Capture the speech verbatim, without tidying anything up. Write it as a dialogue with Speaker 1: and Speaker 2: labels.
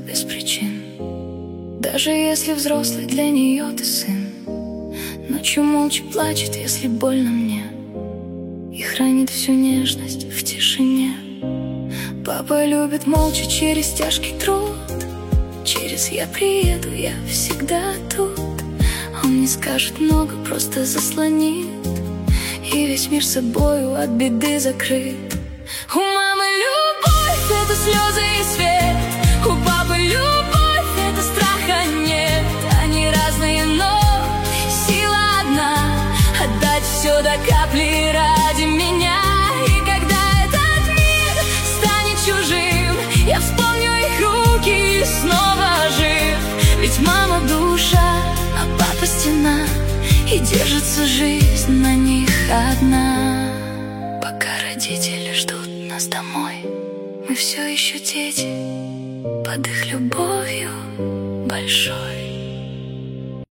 Speaker 1: без причин. Даже если взрослый, для нее ты сын. Ночью молча плачет, если больно мне, и хранит всю нежность в тишине. Папа любит молча через тяжкий труд. Через «я приеду», я всегда тут. Он не скажет много, просто заслонит, и весь мир собою от беды закрыт. У мамы любовь — это слезы и свет. У папы любовь — это страха нет. Они разные, но сила одна — отдать все до капли ради меня. И когда этот мир станет чужим, я вспомню их руки и снова жив. Ведь мама — душа, а папа — стена, и держится жизнь на них одна. Пока родители ждут нас домой, мы все еще дети под их любовью большой.